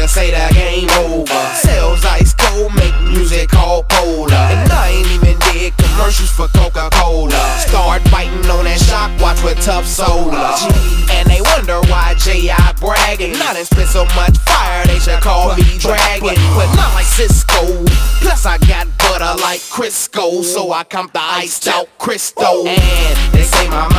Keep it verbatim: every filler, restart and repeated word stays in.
niggas say the game over. Sales ice cold, make music called Polar. And I ain't even did commercials for Coca-Cola. Start biting on that shock watch with tough solar. And they wonder why J I bragging. I done spit so much fire they should call me dragon. But not like Cisco. Plus I got butter like Crisco, so I come the iced out Cristo. And they say my